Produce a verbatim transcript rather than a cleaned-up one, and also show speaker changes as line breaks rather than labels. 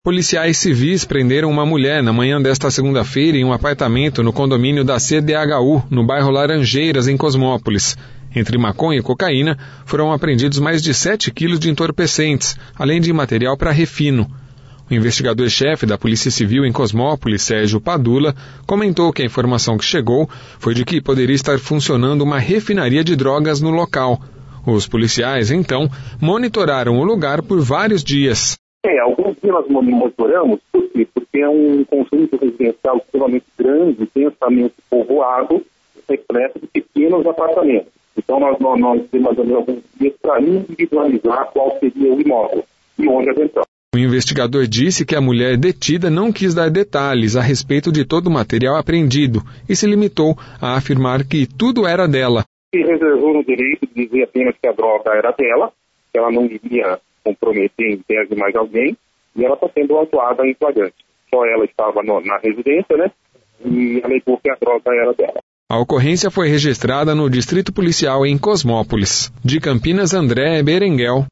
Policiais civis prenderam uma mulher na manhã desta segunda-feira em um apartamento no condomínio da C D H U, no bairro Laranjeiras, em Cosmópolis. Entre maconha e cocaína, foram apreendidos mais de sete quilos de entorpecentes, além de material para refino. O investigador-chefe da Polícia Civil em Cosmópolis, Sérgio Padula, comentou que a informação que chegou foi de que poderia estar funcionando uma refinaria de drogas no local. Os policiais, então, monitoraram o lugar por vários dias.
É, alguns dias nós monitoramos, por quê? Porque é um conjunto residencial extremamente grande, densamente povoado, repleto de pequenos apartamentos. Então nós, nós, nós demandamos alguns dias para individualizar qual seria o imóvel e onde adentramos.
O investigador disse que a mulher detida não quis dar detalhes a respeito de todo o material apreendido e se limitou a afirmar que tudo era dela.
Se reservou no direito de dizer apenas que a droga era dela, que ela não iria comprometer em tese mais alguém, e ela está sendo autuada em flagrante. Só ela estava no, na residência, né, e alegou que a droga era dela.
A ocorrência foi registrada no Distrito Policial em Cosmópolis. De Campinas, André Berenguel.